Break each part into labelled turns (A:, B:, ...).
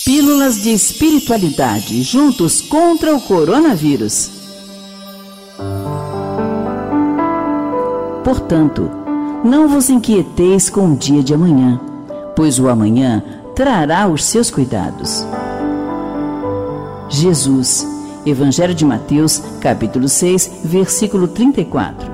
A: Pílulas de espiritualidade, juntos contra o coronavírus. Portanto, não vos inquieteis com o dia de amanhã, pois o amanhã trará os seus cuidados. Jesus, Evangelho de Mateus, capítulo 6, versículo 34.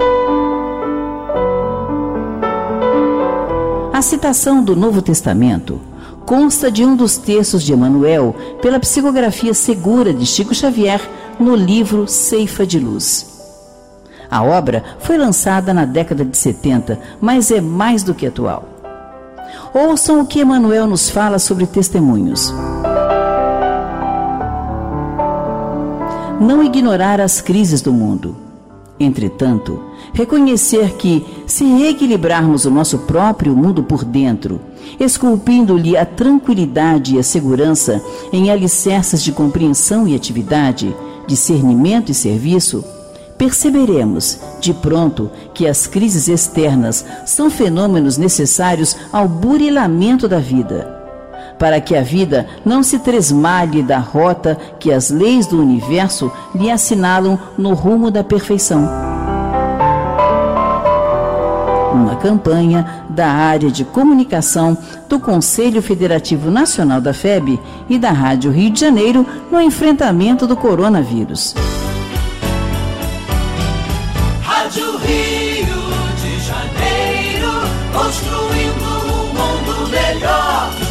A: A citação do Novo Testamento consta de um dos textos de Emmanuel pela psicografia segura de Chico Xavier no livro Ceifa de Luz. A obra foi lançada na década de 70, mas é mais do que atual. Ouçam o que Emmanuel nos fala sobre testemunhos. Não ignorar as crises do mundo. Entretanto, reconhecer que, se reequilibrarmos o nosso próprio mundo por dentro, esculpindo-lhe a tranquilidade e a segurança em alicerces de compreensão e atividade, discernimento e serviço, perceberemos, de pronto, que as crises externas são fenômenos necessários ao burilamento da vida, para que a vida não se tresmalhe da rota que as leis do universo lhe assinalam no rumo da perfeição. Uma campanha da área de comunicação do Conselho Federativo Nacional da FEB e da Rádio Rio de Janeiro no enfrentamento do coronavírus.
B: Rádio Rio de Janeiro, construindo um mundo melhor.